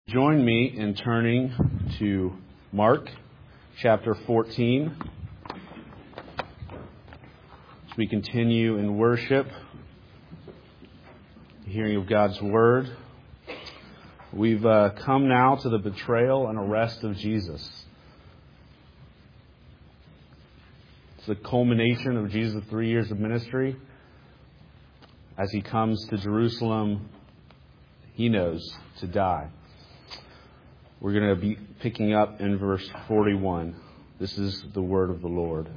Join me in turning to Mark chapter 14 as we continue in worship, hearing of God's Word. We've come now to the betrayal and arrest of Jesus. It's the culmination of Jesus' 3 years of ministry. As he comes to Jerusalem, he knows to die. We're going to be picking up in verse 41. This is the word of the Lord.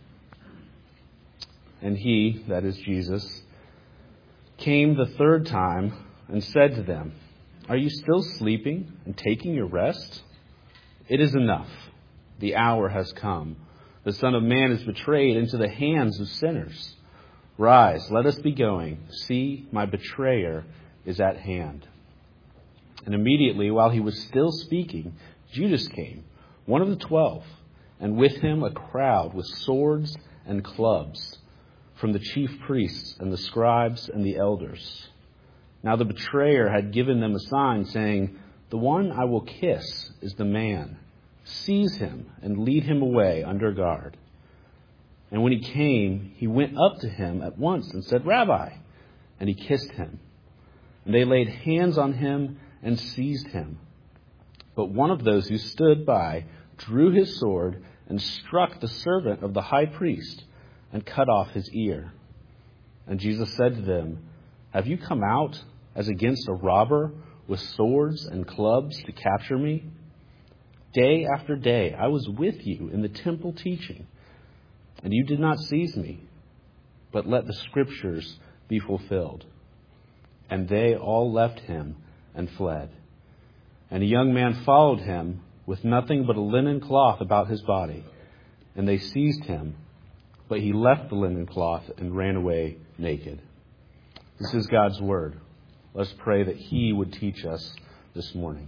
And he, that is Jesus, came the third time and said to them, "Are you still sleeping and taking your rest? It is enough. The hour has come. The Son of Man is betrayed into the hands of sinners. Rise, let us be going. See, my betrayer is at hand." And immediately, while he was still speaking, Judas came, one of the 12, and with him a crowd with swords and clubs from the chief priests and the scribes and the elders. Now the betrayer had given them a sign, saying, "The one I will kiss is the man. Seize him and lead him away under guard." And when he came, he went up to him at once and said, "Rabbi," and he kissed him. And they laid hands on him and seized him. But one of those who stood by drew his sword and struck the servant of the high priest and cut off his ear. And Jesus said to them, "Have you come out as against a robber with swords and clubs to capture me? Day after day I was with you in the temple teaching, and you did not seize me, but let the scriptures be fulfilled." And they all left him and fled. And a young man followed him with nothing but a linen cloth about his body. And they seized him, but he left the linen cloth and ran away naked. This is God's word. Let's pray that he would teach us this morning.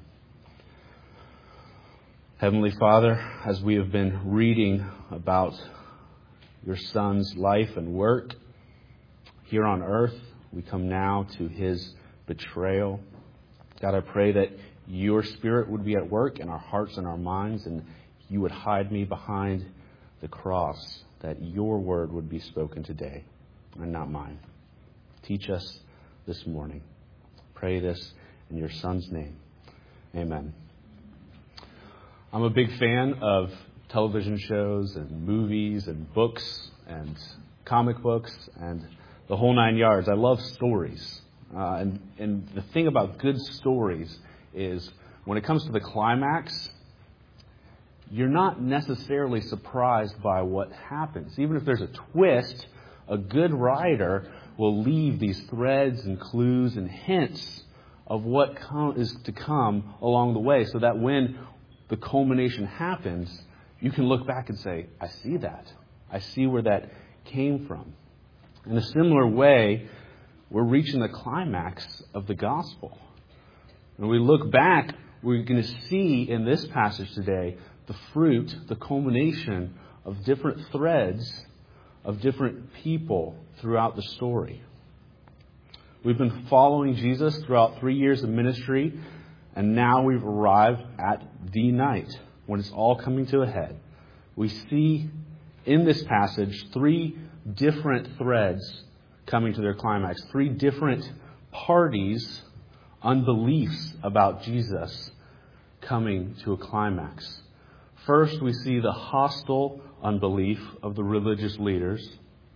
Heavenly Father, as we have been reading about your Son's life and work here on earth, we come now to his betrayal. God, I pray that your Spirit would be at work in our hearts and our minds, and you would hide me behind the cross, that your word would be spoken today and not mine. Teach us this morning. Pray this in your Son's name. Amen. I'm a big fan of television shows and movies and books and comic books and the whole nine yards. I love stories. And the thing about good stories is when it comes to the climax, you're not necessarily surprised by what happens. Even if there's a twist, a good writer will leave these threads and clues and hints of what is to come along the way, so that when the culmination happens, you can look back and say, "I see that. I see where that came from." In a similar way, we're reaching the climax of the gospel. When we look back, we're going to see in this passage today the fruit, the culmination of different threads of different people throughout the story. We've been following Jesus throughout 3 years of ministry, and now we've arrived at the night when it's all coming to a head. We see in this passage 3 different threads coming to their climax. 3 different parties, unbeliefs about Jesus coming to a climax. First, we see the hostile unbelief of the religious leaders.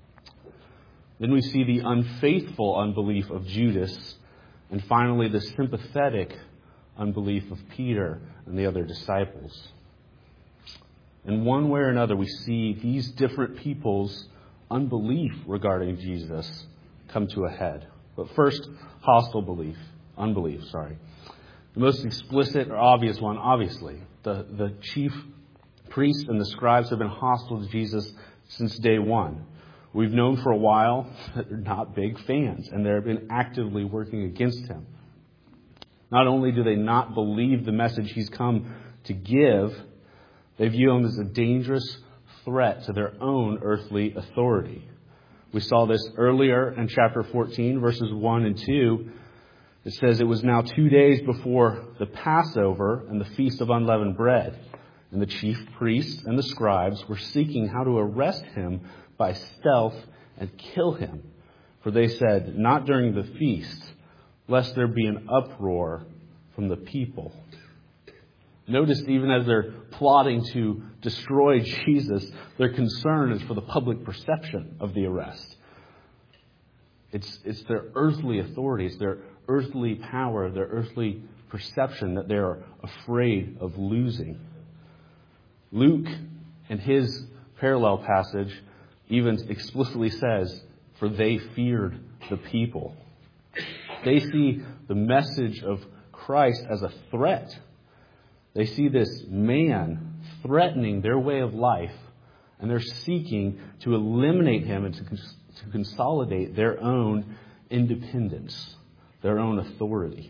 Then we see the unfaithful unbelief of Judas. And finally, the sympathetic unbelief of Peter and the other disciples. In one way or another, we see these different people's unbelief regarding Jesus come to a head. But first, unbelief. The most explicit or obvious one, obviously. The chief priests and the scribes have been hostile to Jesus since day one. We've known for a while that they're not big fans, and they've been actively working against him. Not only do they not believe the message he's come to give, they view him as a dangerous threat to their own earthly authority. We saw this earlier in chapter 14, verses 1 and 2. It says, it was now 2 days before the Passover and the Feast of Unleavened Bread. And the chief priests and the scribes were seeking how to arrest him by stealth and kill him. For they said, not during the feast, lest there be an uproar from the people. Notice even as they're plotting to destroy Jesus, their concern is for the public perception of the arrest. It's their earthly authority, it's their earthly power, their earthly perception that they're afraid of losing. Luke, in his parallel passage, even explicitly says, for they feared the people. They see the message of Christ as a threat. They see this man threatening their way of life, and they're seeking to eliminate him and to consolidate their own independence, their own authority.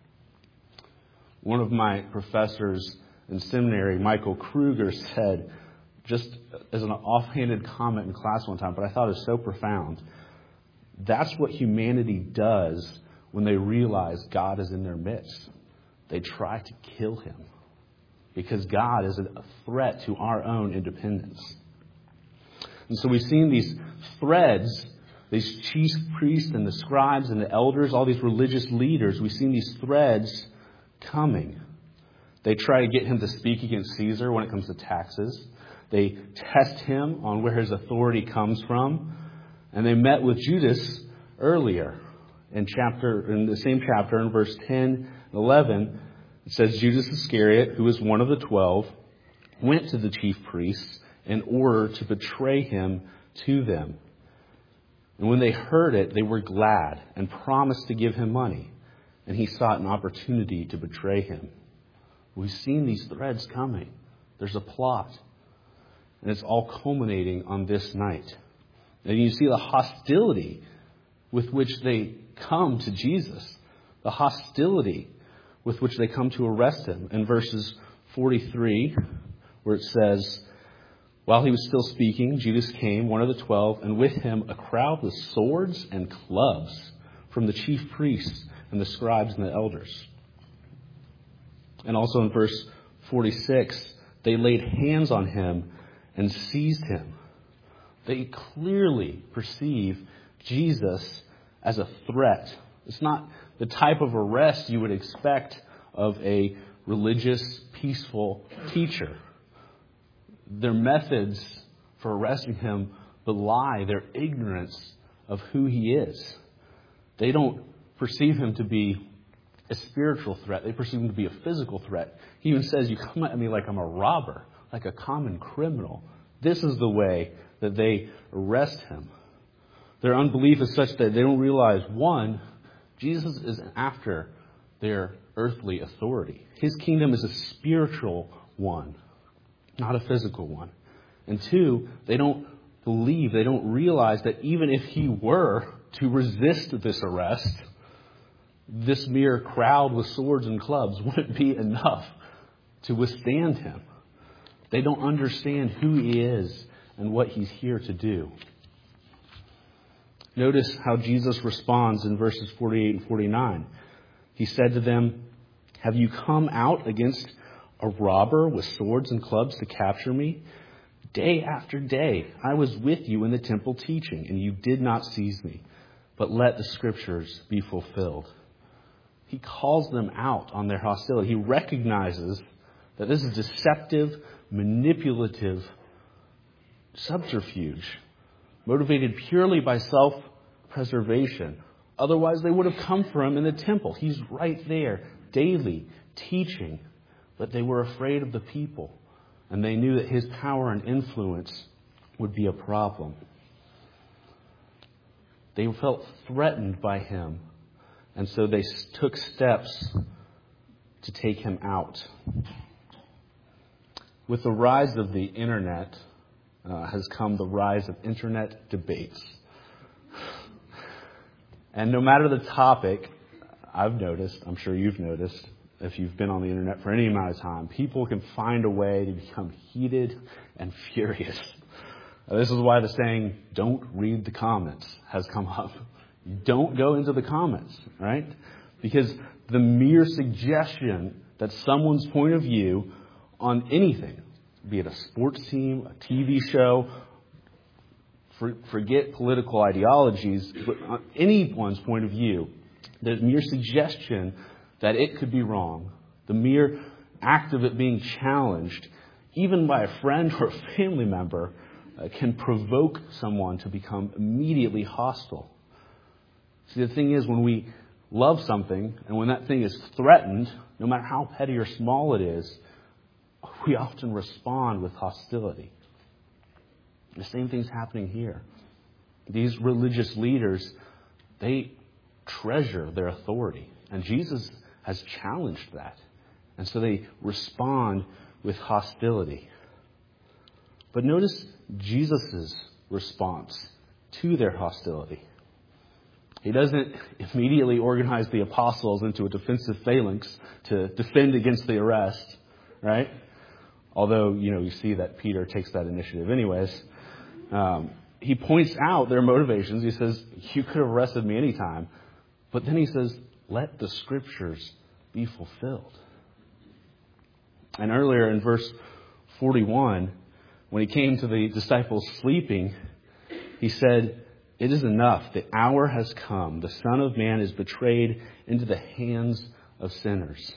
One of my professors in seminary, Michael Kruger, said, just as an offhanded comment in class one time, but I thought it was so profound, that's what humanity does when they realize God is in their midst. They try to kill him because God is a threat to our own independence. And so we've seen these threads, these chief priests and the scribes and the elders, all these religious leaders, we've seen these threads coming. They try to get him to speak against Caesar when it comes to taxes. They test him on where his authority comes from. And they met with Judas earlier in the same chapter, in verse 10 and 11. It says, Judas Iscariot, who was one of the 12, went to the chief priests in order to betray him to them. And when they heard it, they were glad and promised to give him money. And he sought an opportunity to betray him. We've seen these threads coming. There's a plot. And it's all culminating on this night. And you see the hostility with which they come to Jesus. The hostility with which they come to arrest him. In verses 43, where it says, while he was still speaking, Judas came, one of the 12, and with him a crowd with swords and clubs from the chief priests and the scribes and the elders. And also in verse 46, they laid hands on him and seized him. They clearly perceive Jesus as a threat. It's not the type of arrest you would expect of a religious, peaceful teacher. Their methods for arresting him belie their ignorance of who he is. They don't perceive him to be a spiritual threat. They perceive him to be a physical threat. He even says, you come at me like I'm a robber, like a common criminal. This is the way that they arrest him. Their unbelief is such that they don't realize, one, Jesus is after their earthly authority. His kingdom is a spiritual one, not a physical one. And two, they don't believe, they don't realize that even if he were to resist this arrest, this mere crowd with swords and clubs wouldn't be enough to withstand him. They don't understand who he is and what he's here to do. Notice how Jesus responds in verses 48 and 49. He said to them, have you come out against a robber with swords and clubs to capture me? Day after day I was with you in the temple teaching, and you did not seize me. But let the scriptures be fulfilled. He calls them out on their hostility. He recognizes that this is deceptive, manipulative subterfuge, motivated purely by self-preservation. Otherwise, they would have come for him in the temple. He's right there, daily, teaching. But they were afraid of the people, and they knew that his power and influence would be a problem. They felt threatened by him, and so they took steps to take him out. With the rise of the internet has come the rise of internet debates. And no matter the topic, I've noticed, I'm sure you've noticed, if you've been on the internet for any amount of time, people can find a way to become heated and furious. This is why the saying, don't read the comments, has come up. Don't go into the comments, right? Because the mere suggestion that someone's point of view on anything, be it a sports team, a TV show, forget political ideologies, but on anyone's point of view, the mere suggestion that it could be wrong, the mere act of it being challenged, even by a friend or a family member, can provoke someone to become immediately hostile. See, the thing is, when we love something, and when that thing is threatened, no matter how petty or small it is, we often respond with hostility. The same thing's happening here. These religious leaders, they treasure their authority. And Jesus has challenged that. And so they respond with hostility. But notice Jesus' response to their hostility. He doesn't immediately organize the apostles into a defensive phalanx to defend against the arrest, right? Although, you see that Peter takes that initiative anyways. He points out their motivations. He says, you could have arrested me anytime. But then he says, let the scriptures be fulfilled. And earlier in verse 41, when he came to the disciples sleeping, he said, it is enough. The hour has come. The Son of Man is betrayed into the hands of sinners.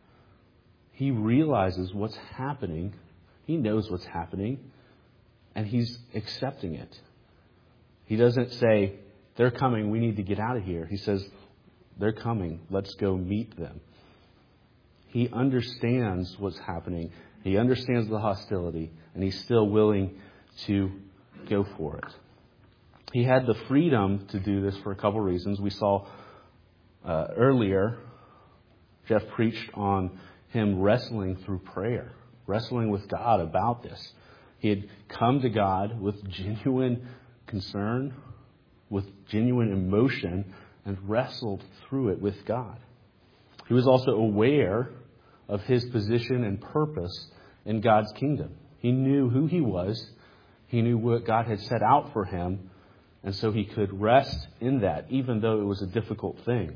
He realizes what's happening. He knows what's happening. And he's accepting it. He doesn't say, they're coming, we need to get out of here. He says, they're coming, let's go meet them. He understands what's happening. He understands the hostility, and he's still willing to go for it. He had the freedom to do this for a couple reasons. We saw earlier, Jeff preached on him wrestling through prayer, wrestling with God about this. He had come to God with genuine concern, with genuine emotion, and wrestled through it with God. He was also aware of his position and purpose in God's kingdom. He knew who he was. He knew what God had set out for him. And so he could rest in that, even though it was a difficult thing.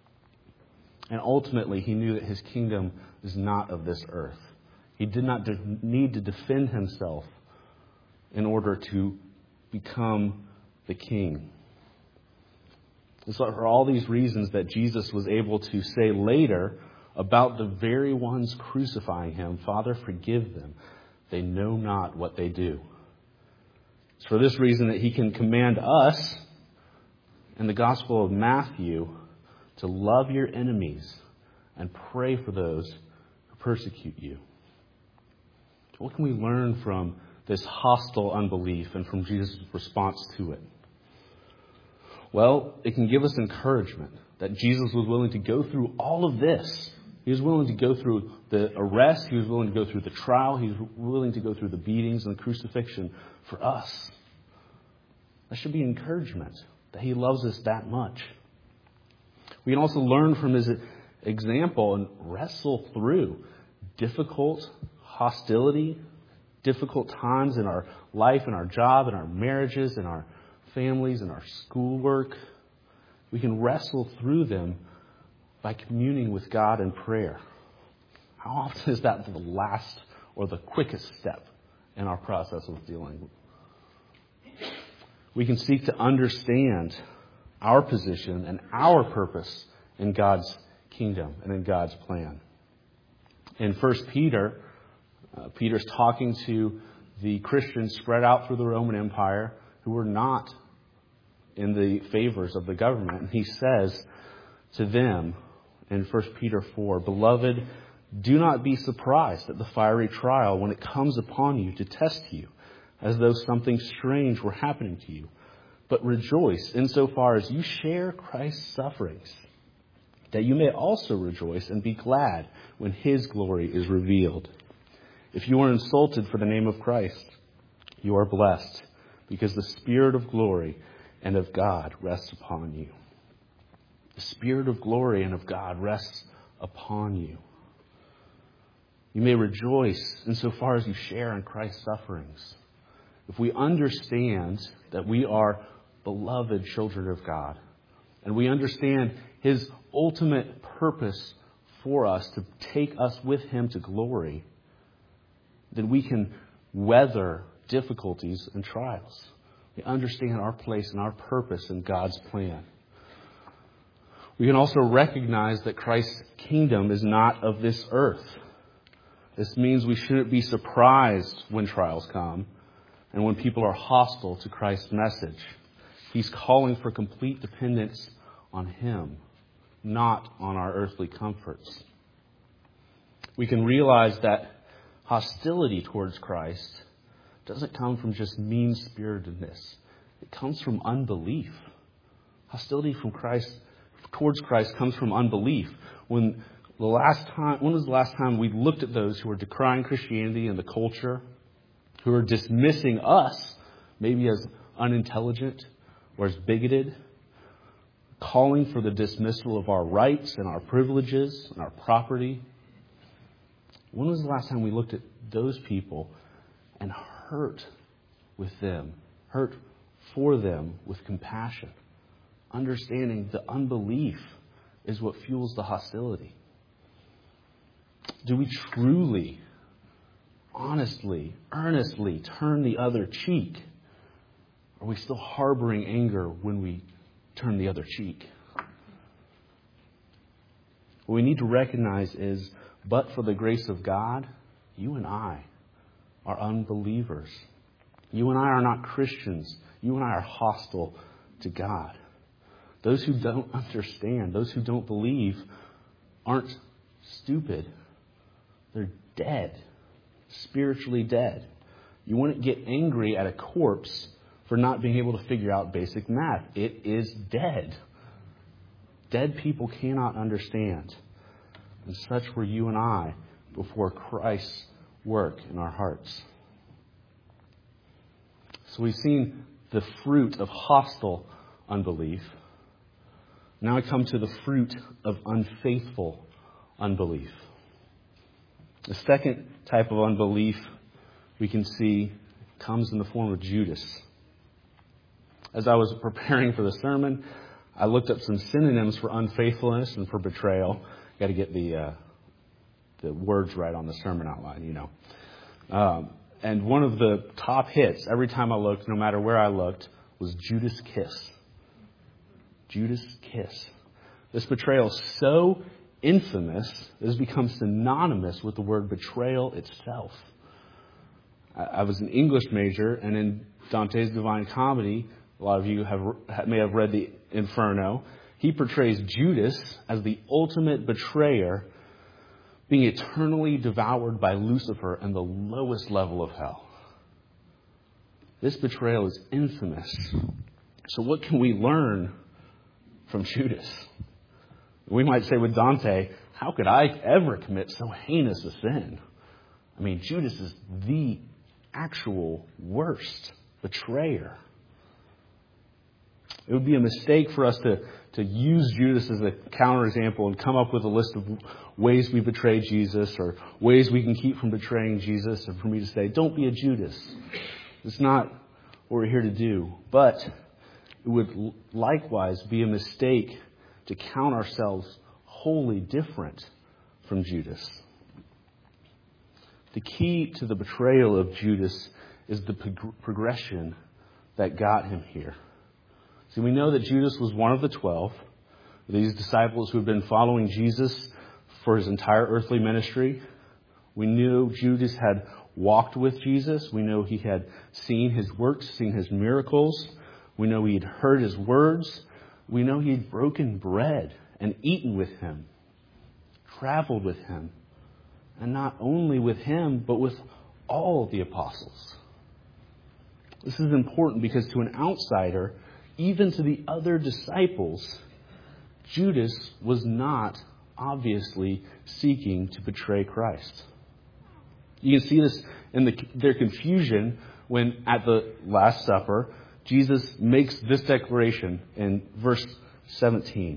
And ultimately, he knew that his kingdom is not of this earth. He did not need to defend himself in order to become the king. And so for all these reasons that Jesus was able to say later about the very ones crucifying him, Father, forgive them. They know not what they do. It's for this reason that he can command us in the Gospel of Matthew to love your enemies and pray for those who persecute you. What can we learn from this hostile unbelief and from Jesus' response to it? Well, it can give us encouragement that Jesus was willing to go through all of this. He was willing to go through the arrest. He was willing to go through the trial. He was willing to go through the beatings and the crucifixion for us. That should be encouragement that he loves us that much. We can also learn from his example and wrestle through difficult hostility, difficult times in our life, in our job, in our marriages, in our families, in our schoolwork. We can wrestle through them by communing with God in prayer. How often is that the last or the quickest step in our process of dealing? We can seek to understand our position and our purpose in God's kingdom and in God's plan. In 1 Peter, Peter's talking to the Christians spread out through the Roman Empire who were not in the favors of the government. And he says to them in 1 Peter 4, Beloved, do not be surprised at the fiery trial when it comes upon you to test you, as though something strange were happening to you. But rejoice insofar as you share Christ's sufferings, that you may also rejoice and be glad when his glory is revealed. If you are insulted for the name of Christ, you are blessed, because the Spirit of glory and of God rests upon you. The Spirit of glory and of God rests upon you. You may rejoice insofar as you share in Christ's sufferings. If we understand that we are beloved children of God, and we understand his ultimate purpose for us to take us with him to glory, then we can weather difficulties and trials. We understand our place and our purpose in God's plan. We can also recognize that Christ's kingdom is not of this earth. This means we shouldn't be surprised when trials come and when people are hostile to Christ's message. He's calling for complete dependence on him, not on our earthly comforts. We can realize that hostility towards Christ doesn't come from just mean-spiritedness. It comes from unbelief. Hostility towards Christ comes from unbelief. When was the last time we looked at those who are decrying Christianity and the culture, who are dismissing us, maybe as unintelligent or as bigoted, calling for the dismissal of our rights and our privileges and our property? When was the last time we looked at those people and hurt with them, hurt for them with compassion, understanding the unbelief is what fuels the hostility? Do we truly, honestly, earnestly turn the other cheek? Are we still harboring anger when we turn the other cheek? What we need to recognize is, but for the grace of God, you and I are unbelievers. You and I are not Christians. You and I are hostile to God. Those who don't understand, those who don't believe, aren't stupid. They're dead, spiritually dead. You wouldn't get angry at a corpse for not being able to figure out basic math. It is dead. Dead people cannot understand. And such were you and I before Christ's work in our hearts. So we've seen the fruit of hostile unbelief. Now I come to the fruit of unfaithful unbelief. The second type of unbelief we can see comes in the form of Judas. As I was preparing for the sermon, I looked up some synonyms for unfaithfulness and for betrayal. Got to get the words right on the sermon outline, you know. And one of the top hits, every time I looked, no matter where I looked, was Judas kiss. Judas kiss. This betrayal is so infamous, it has become synonymous with the word betrayal itself. I was an English major, and in Dante's Divine Comedy, a lot of you may have read the Inferno. He portrays Judas as the ultimate betrayer, being eternally devoured by Lucifer in the lowest level of hell. This betrayal is infamous. So what can we learn from Judas? We might say with Dante, how could I ever commit so heinous a sin? I mean, Judas is the actual worst betrayer. It would be a mistake for us to use Judas as a counterexample and come up with a list of ways we betray Jesus or ways we can keep from betraying Jesus, and for me to say, don't be a Judas. It's not what we're here to do. But it would likewise be a mistake to count ourselves wholly different from Judas. The key to the betrayal of Judas is the progression that got him here. See, we know that Judas was one of the 12, these disciples who had been following Jesus for his entire earthly ministry. We knew Judas had walked with Jesus. We know he had seen his works, seen his miracles. We know he had heard his words. We know he had broken bread and eaten with him, traveled with him, and not only with him, but with all the apostles. This is important because to an outsider, even to the other disciples, Judas was not obviously seeking to betray Christ. You can see this in their confusion when at the Last Supper, Jesus makes this declaration in verse 17.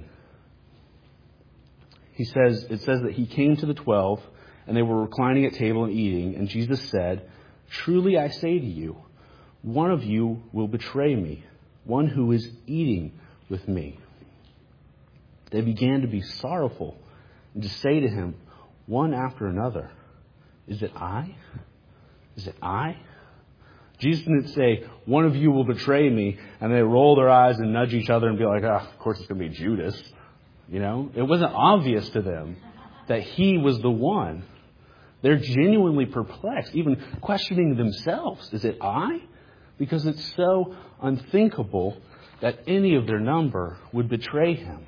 It says that he came to the 12 and they were reclining at table and eating, and Jesus said, "Truly I say to you, one of you will betray me, one who is eating with me." They began to be sorrowful and to say to him, one after another, "Is it I? Is it I?" Jesus didn't say, "One of you will betray me," and they roll their eyes and nudge each other and be like, of course it's going to be Judas. It wasn't obvious to them that he was the one. They're genuinely perplexed, even questioning themselves. Is it I? Because it's so unthinkable that any of their number would betray him.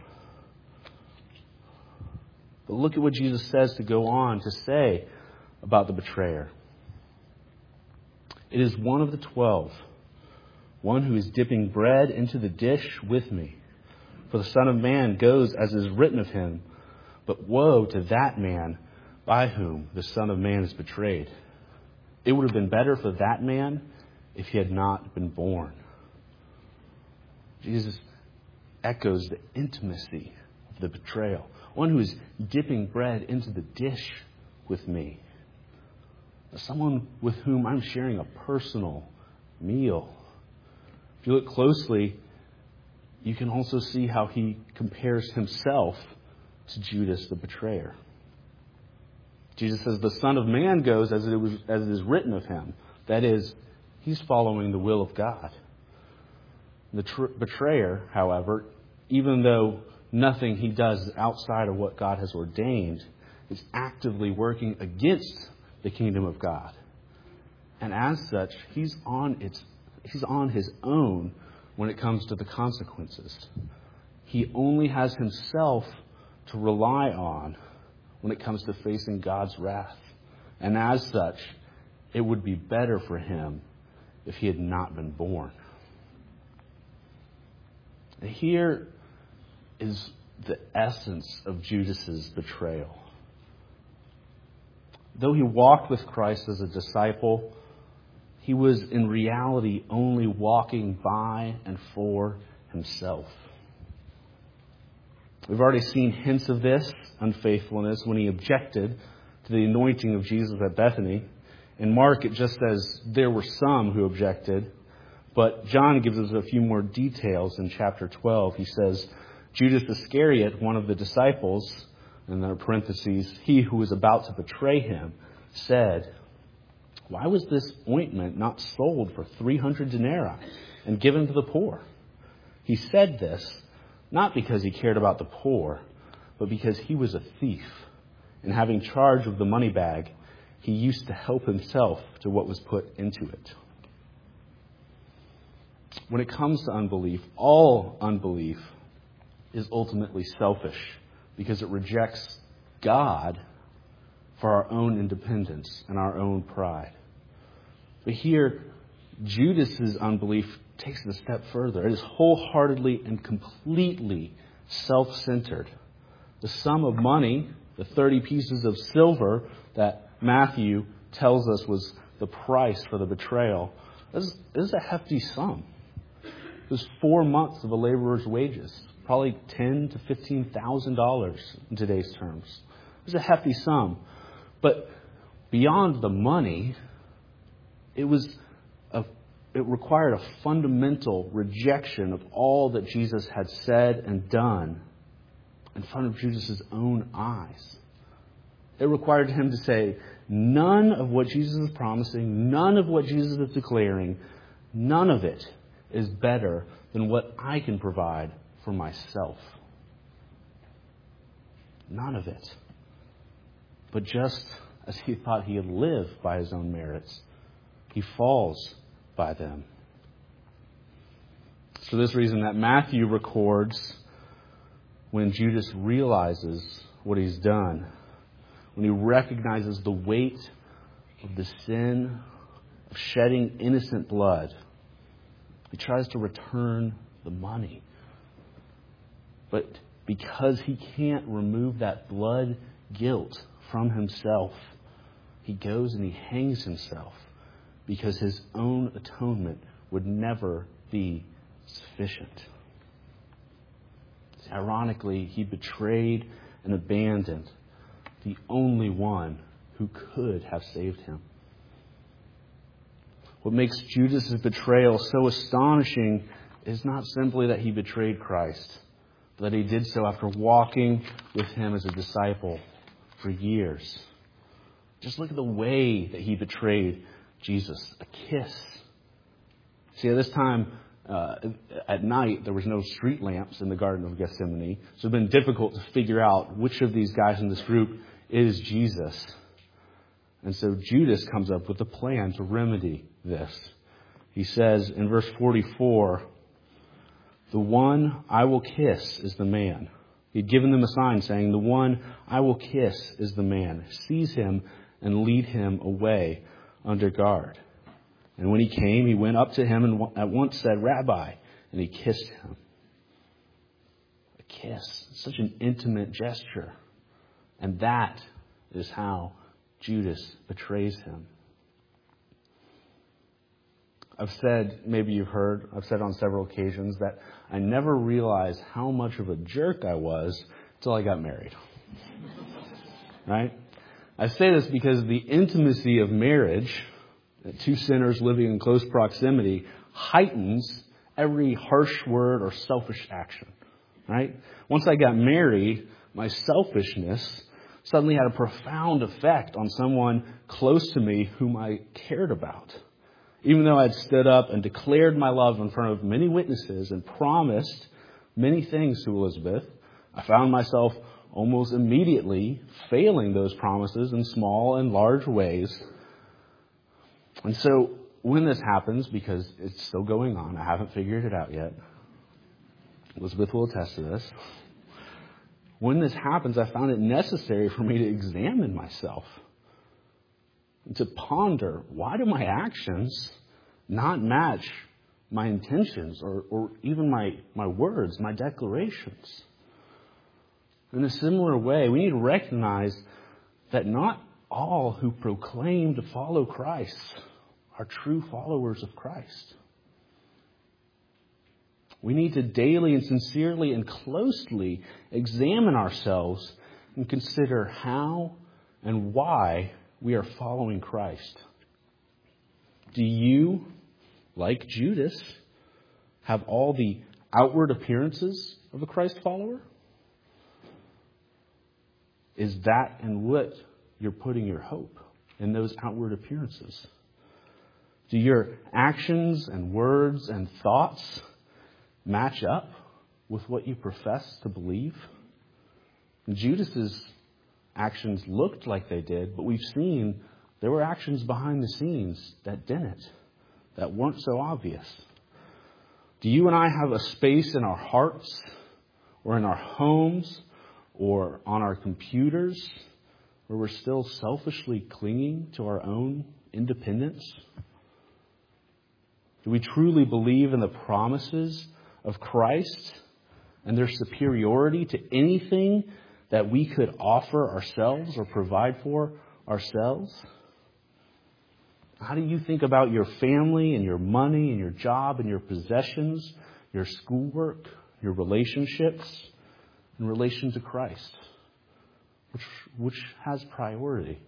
But look at what Jesus says to go on to say about the betrayer. It is one of the 12, one who is dipping bread into the dish with me. For the Son of Man goes as is written of him, but woe to that man by whom the Son of Man is betrayed. It would have been better for that man if he had not been born. Jesus echoes the intimacy of the betrayal. One who is dipping bread into the dish with me. Someone with whom I'm sharing a personal meal. If you look closely, you can also see how he compares himself to Judas the betrayer. Jesus says, the Son of Man goes as it is written of him. That is, he's following the will of God. The betrayer, however, even though nothing he does is outside of what God has ordained, is actively working against the kingdom of God. And as such, he's on his own when it comes to the consequences. He only has himself to rely on when it comes to facing God's wrath. And as such, it would be better for him if he had not been born. Here is the essence of Judas's betrayal. Though he walked with Christ as a disciple, he was in reality only walking by and for himself. We've already seen hints of this unfaithfulness when he objected to the anointing of Jesus at Bethany. In Mark, it just says there were some who objected. But John gives us a few more details in chapter 12. He says, Judas Iscariot, one of the disciples, and then in parentheses, he who was about to betray him, said, "Why was this ointment not sold for 300 denarii and given to the poor?" He said this not because he cared about the poor, but because he was a thief. And having charge of the money bag, he used to help himself to what was put into it. When it comes to unbelief, all unbelief is ultimately selfish because it rejects God for our own independence and our own pride. But here, Judas's unbelief takes it a step further. It is wholeheartedly and completely self-centered. The sum of money, the 30 pieces of silver that Matthew tells us was the price for the betrayal, this is a hefty sum. It was 4 months of a laborer's wages, probably $10,000 to $15,000 in today's terms. It was a hefty sum. But beyond the money, it required a fundamental rejection of all that Jesus had said and done in front of Jesus' own eyes. It required him to say, none of what Jesus is promising, none of what Jesus is declaring, none of it is better than what I can provide for myself. None of it. But just as he thought he had lived by his own merits, he falls by them. It's for this reason that Matthew records when Judas realizes what he's done, when he recognizes the weight of the sin of shedding innocent blood, he tries to return the money. But because he can't remove that blood guilt from himself, he goes and he hangs himself because his own atonement would never be sufficient. Ironically, he betrayed and abandoned the only one who could have saved him. What makes Judas' betrayal so astonishing is not simply that he betrayed Christ, that he did so after walking with him as a disciple for years. Just look at the way that he betrayed Jesus. A kiss. See, at this time, at night, there was no street lamps in the Garden of Gethsemane. So it's been difficult to figure out which of these guys in this group is Jesus. And so Judas comes up with a plan to remedy this. He says in verse 44, "The one I will kiss is the man." He'd given them a sign saying, "The one I will kiss is the man. Seize him and lead him away under guard." And when he came, he went up to him and at once said, "Rabbi," and he kissed him. A kiss. Such an intimate gesture. And that is how Judas betrays him. I've said, maybe you've heard, I've said on several occasions that I never realized how much of a jerk I was until I got married. Right? I say this because the intimacy of marriage, two sinners living in close proximity, heightens every harsh word or selfish action. Right? Once I got married, my selfishness suddenly had a profound effect on someone close to me whom I cared about. Even though I had stood up and declared my love in front of many witnesses and promised many things to Elizabeth, I found myself almost immediately failing those promises in small and large ways. And so when this happens, because it's still going on, I haven't figured it out yet. Elizabeth will attest to this. When this happens, I found it necessary for me to examine myself and to ponder, why do my actions not match my intentions or even my words, my declarations? In a similar way, we need to recognize that not all who proclaim to follow Christ are true followers of Christ. We need to daily and sincerely and closely examine ourselves and consider how and why we are following Christ. Do you, like Judas, have all the outward appearances of a Christ follower? Is that in what you're putting your hope, in those outward appearances? Do your actions and words and thoughts match up with what you profess to believe? Judas's actions looked like they did, but we've seen there were actions behind the scenes that didn't, that weren't so obvious. Do you and I have a space in our hearts or in our homes or on our computers where we're still selfishly clinging to our own independence? Do we truly believe in the promises of Christ and their superiority to anything that we could offer ourselves or provide for ourselves? How do you think about your family and your money and your job and your possessions, your schoolwork, your relationships in relation to Christ? Which has priority?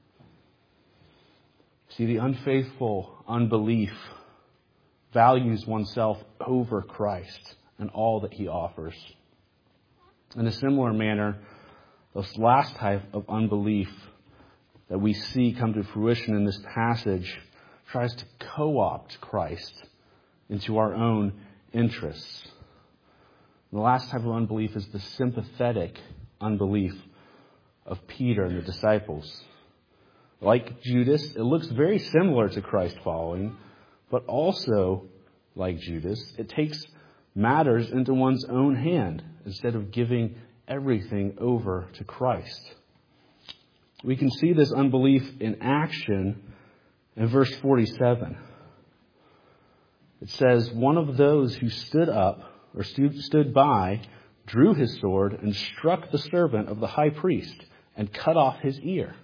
See, the unfaithful unbelief values oneself over Christ and all that he offers. In a similar manner, this last type of unbelief that we see come to fruition in this passage tries to co-opt Christ into our own interests. And the last type of unbelief is the sympathetic unbelief of Peter and the disciples. Like Judas, it looks very similar to Christ following, but also, like Judas, it takes matters into one's own hand instead of giving everything over to Christ. We can see this unbelief in action in verse 47. It says, "One of those who stood up or stood by drew his sword and struck the servant of the high priest and cut off his ear."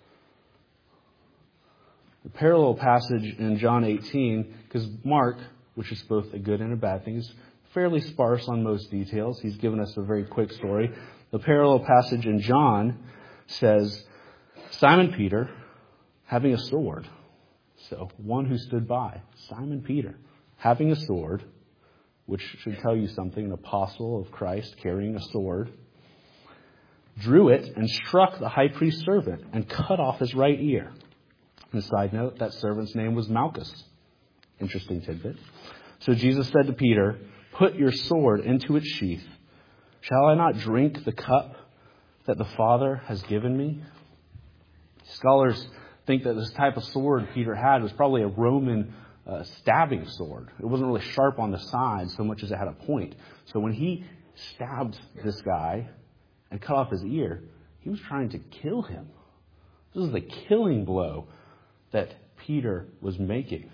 The parallel passage in John 18, because Mark, which is both a good and a bad thing, is fairly sparse on most details. He's given us a very quick story. The parallel passage in John says, Simon Peter having a sword. So one who stood by, Simon Peter having a sword, which should tell you something, an apostle of Christ carrying a sword, drew it and struck the high priest's servant and cut off his right ear. And side note, that servant's name was Malchus. Interesting tidbit. So Jesus said to Peter, "Put your sword into its sheath. Shall I not drink the cup that the Father has given me?" Scholars think that this type of sword Peter had was probably a Roman stabbing sword. It wasn't really sharp on the side so much as it had a point. So when he stabbed this guy and cut off his ear, he was trying to kill him. This is the killing blow that Peter was making.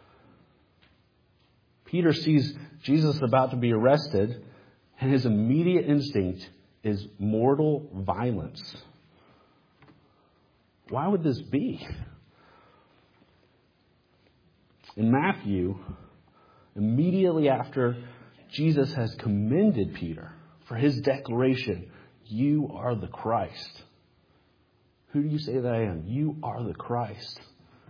Peter sees Jesus about to be arrested, and his immediate instinct is mortal violence. Why would this be? In Matthew, immediately after Jesus has commended Peter for his declaration, "You are the Christ." Who do you say that I am? You are the Christ.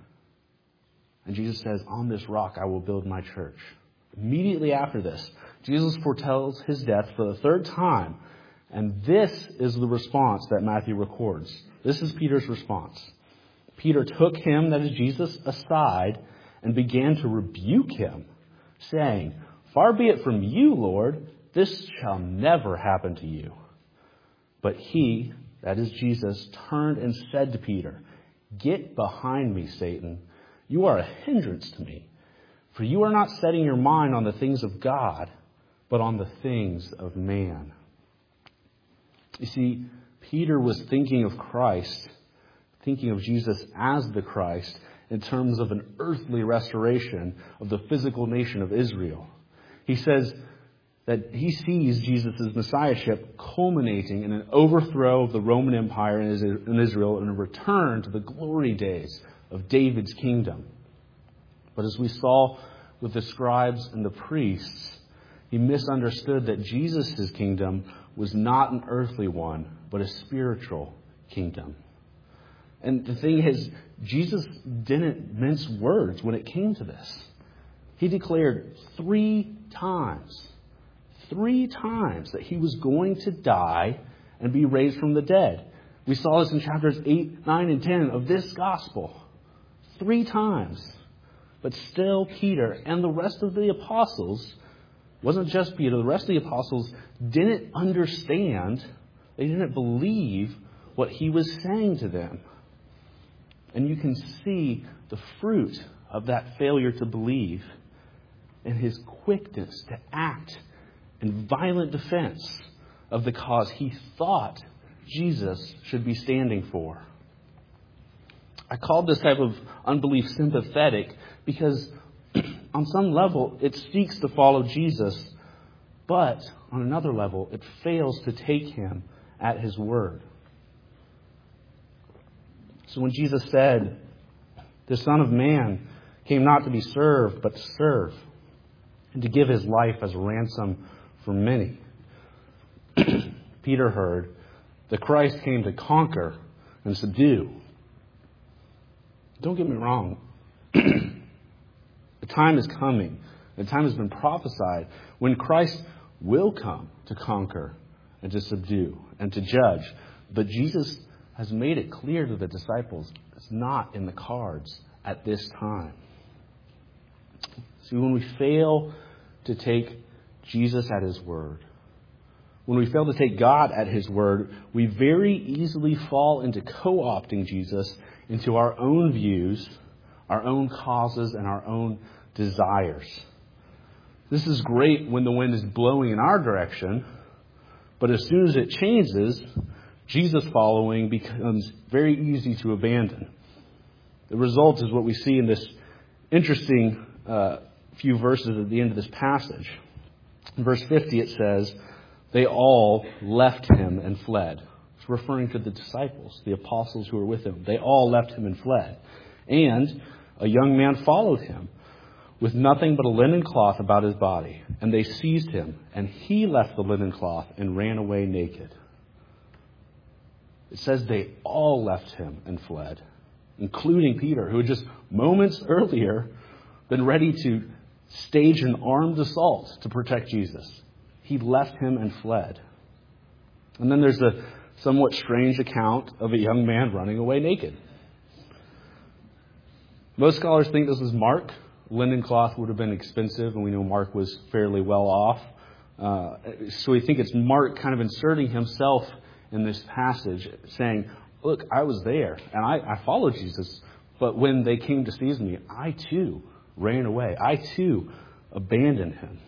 And Jesus says, "On this rock I will build my church." Immediately after this, Jesus foretells his death for the third time. And this is the response that Matthew records. This is Peter's response. Peter took him, that is Jesus, aside and began to rebuke him, saying, "Far be it from you, Lord, this shall never happen to you." But he, that is Jesus, turned and said to Peter, "Get behind me, Satan. You are a hindrance to me, for you are not setting your mind on the things of God, but on the things of man." You see, Peter was thinking of Christ, thinking of Jesus as the Christ in terms of an earthly restoration of the physical nation of Israel. He says that he sees Jesus' messiahship culminating in an overthrow of the Roman Empire in Israel and a return to the glory days of David's kingdom. But as we saw with the scribes and the priests, he misunderstood that Jesus' kingdom was not an earthly one, but a spiritual kingdom. And the thing is, Jesus didn't mince words when it came to this. He declared three times that he was going to die and be raised from the dead. We saw this in chapters 8, 9, and 10 of this gospel. 3 times. But still, Peter and the rest of the apostles, wasn't just Peter, the rest of the apostles didn't understand, they didn't believe what he was saying to them. And you can see the fruit of that failure to believe in his quickness to act in violent defense of the cause he thought Jesus should be standing for. I called this type of unbelief sympathetic because on some level it seeks to follow Jesus, but on another level it fails to take him at his word. So when Jesus said, "The Son of Man came not to be served, but to serve, and to give his life as a ransom for many," Peter heard, "The Christ came to conquer and subdue." Don't get me wrong. The time is coming. The time has been prophesied when Christ will come to conquer and to subdue and to judge. But Jesus has made it clear to the disciples it's not in the cards at this time. See, when we fail to take Jesus at his word, when we fail to take God at his word, we very easily fall into co-opting Jesus into our own views, our own causes, and our own desires. This is great when the wind is blowing in our direction, but as soon as it changes, Jesus following becomes very easy to abandon. The result is what we see in this interesting few verses at the end of this passage. In verse 50 it says, "They all left him and fled." It's referring to the disciples, the apostles who were with him. They all left him and fled. And a young man followed him with nothing but a linen cloth about his body. And they seized him, and he left the linen cloth and ran away naked. It says they all left him and fled, including Peter, who had just moments earlier been ready to staged an armed assault to protect Jesus. He left him and fled. And then there's a somewhat strange account of a young man running away naked. Most scholars think this was Mark. Linen cloth would have been expensive, and we know Mark was fairly well off. So we think it's Mark kind of inserting himself in this passage, saying, look, I was there, and I followed Jesus, but when they came to seize me, I too ran away. I too abandoned him.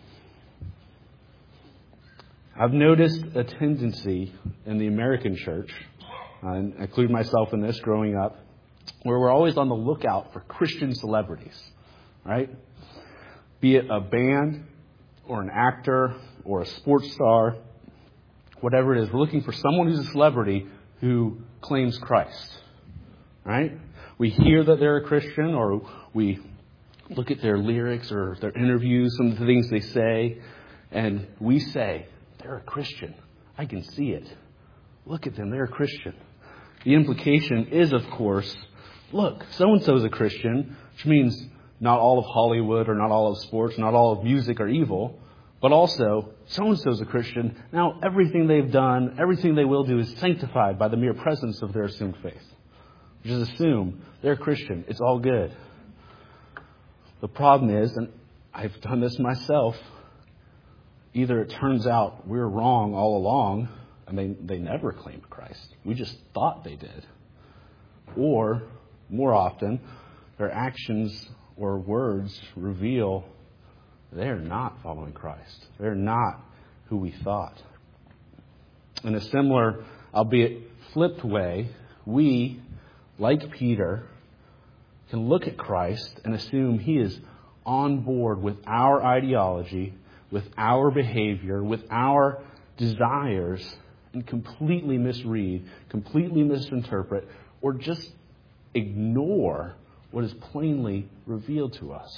I've noticed a tendency in the American church, and I include myself in this growing up, where we're always on the lookout for Christian celebrities, right? Be it a band or an actor or a sports star, whatever it is. We're looking for someone who's a celebrity who claims Christ, right? We hear that they're a Christian, or we look at their lyrics or their interviews, some of the things they say, and we say, they're a Christian. I can see it. Look at them. They're a Christian. The implication is, of course, look, so-and-so is a Christian, which means not all of Hollywood or not all of sports, not all of music are evil, but also so-and-so is a Christian. Now everything they've done, everything they will do is sanctified by the mere presence of their assumed faith. Just assume they're a Christian. It's all good. The problem is, and I've done this myself, either it turns out we're wrong all along, and they never claimed Christ. We just thought they did. Or, more often, their actions or words reveal they're not following Christ. They're not who we thought. In a similar, albeit flipped way, we, like Peter, can look at Christ and assume he is on board with our ideology, with our behavior, with our desires, and completely misread, completely misinterpret, or just ignore what is plainly revealed to us.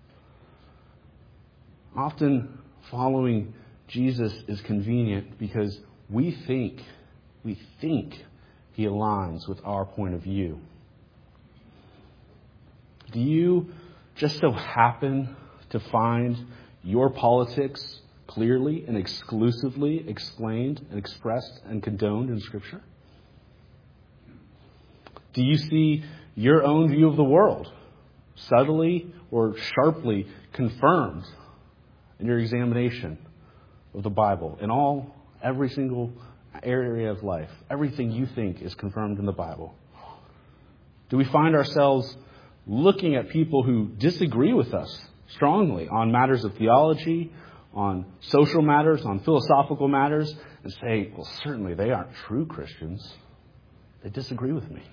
Often following Jesus is convenient because we think he aligns with our point of view. Do you just so happen to find your politics clearly and exclusively explained and expressed and condoned in Scripture? Do you see your own view of the world subtly or sharply confirmed in your examination of the Bible in every single area of life? Everything you think is confirmed in the Bible. Do we find ourselves looking at people who disagree with us strongly on matters of theology, on social matters, on philosophical matters, and say, well, certainly they aren't true Christians. They disagree with me.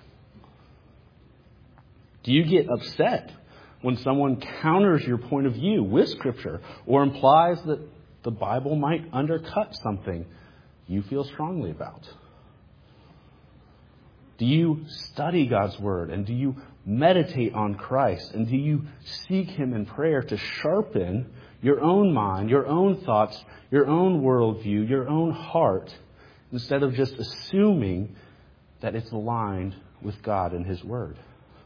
Do you get upset when someone counters your point of view with Scripture or implies that the Bible might undercut something you feel strongly about? Do you study God's Word, and do you meditate on Christ, and do you seek Him in prayer to sharpen your own mind, your own thoughts, your own worldview, your own heart, instead of just assuming that it's aligned with God and His Word?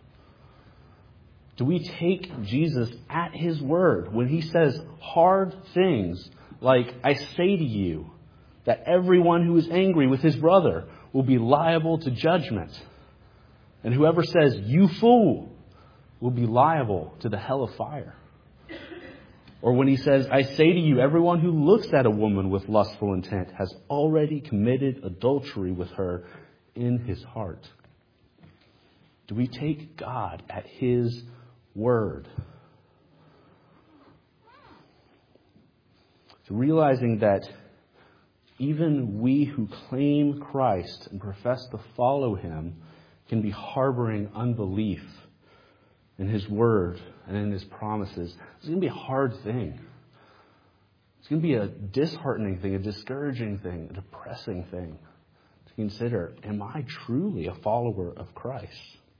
Do we take Jesus at His word when He says hard things like, I say to you that everyone who is angry with his brother will be liable to judgment, and whoever says, you fool, will be liable to the hell of fire? Or when He says, I say to you, everyone who looks at a woman with lustful intent has already committed adultery with her in his heart? Do we take God at His word? So realizing that even we who claim Christ and profess to follow Him can be harboring unbelief in His word and in His promises. It's going to be a hard thing. It's going to be a disheartening thing, a discouraging thing, a depressing thing to consider. Am I truly a follower of Christ?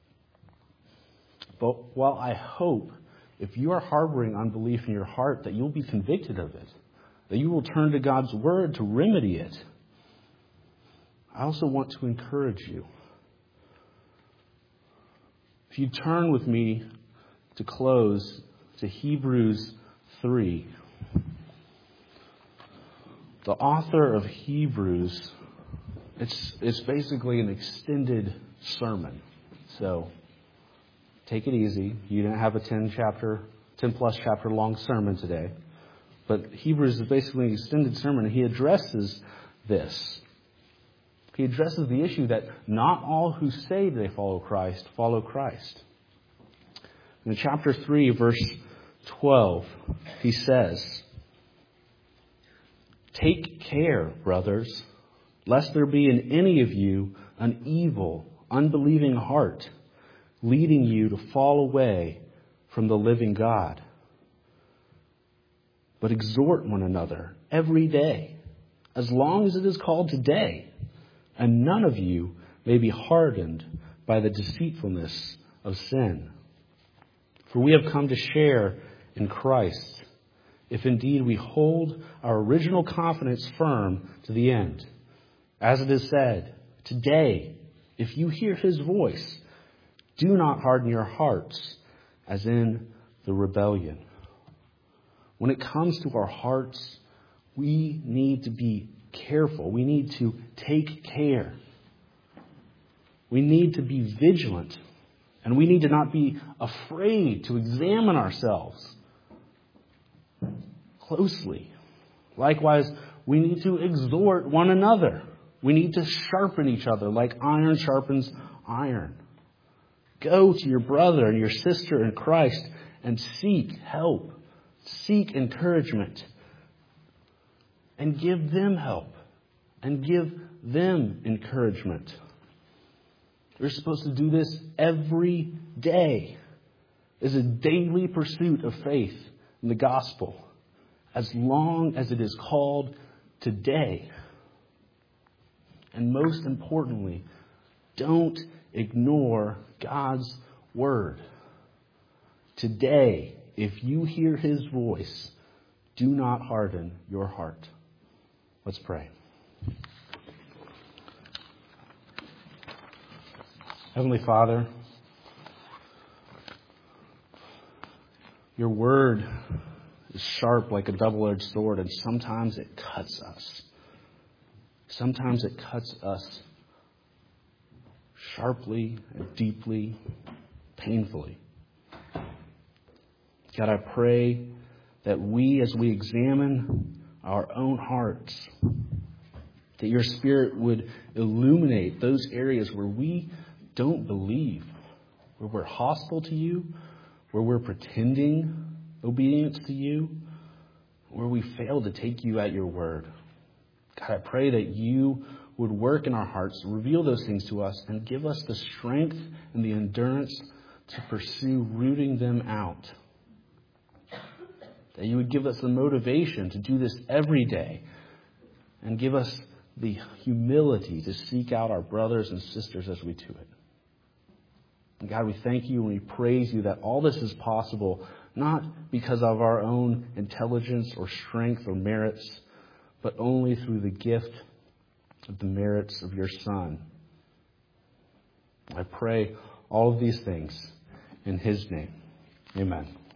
But while I hope, if you are harboring unbelief in your heart, that you'll be convicted of it, that you will turn to God's Word to remedy it, I also want to encourage you. If you turn with me to close to Hebrews 3. The author of Hebrews, it's basically an extended sermon. So take it easy. You didn't have a 10 plus chapter long sermon today. But Hebrews is basically an extended sermon, and he addresses this. He addresses the issue that not all who say they follow Christ. In chapter 3, verse 12, he says, "Take care, brothers, lest there be in any of you an evil, unbelieving heart, leading you to fall away from the living God. But exhort one another every day, as long as it is called today, and none of you may be hardened by the deceitfulness of sin. For we have come to share in Christ, if indeed we hold our original confidence firm to the end. As it is said, today, if you hear his voice, do not harden your hearts as in the rebellion." When it comes to our hearts, we need to be careful. We need to take care. We need to be vigilant. And we need to not be afraid to examine ourselves closely. Likewise, we need to exhort one another. We need to sharpen each other like iron sharpens iron. Go to your brother and your sister in Christ and seek help. Seek encouragement. And give them help. And give them encouragement. We're supposed to do this every day. It's a daily pursuit of faith in the gospel. As long as it is called today. And most importantly, don't ignore God's word. Today, if you hear his voice, do not harden your heart. Let's pray. Heavenly Father, your word is sharp like a double-edged sword, and sometimes it cuts us. Sometimes it cuts us sharply and deeply, painfully. God, I pray that as we examine our own hearts, that your Spirit would illuminate those areas where we don't believe, where we're hostile to you, where we're pretending obedience to you, where we fail to take you at your word. God, I pray that you would work in our hearts, reveal those things to us, and give us the strength and the endurance to pursue rooting them out. That you would give us the motivation to do this every day, and give us the humility to seek out our brothers and sisters as we do it. And God, we thank you and we praise you that all this is possible, not because of our own intelligence or strength or merits, but only through the gift of the merits of your Son. I pray all of these things in his name. Amen.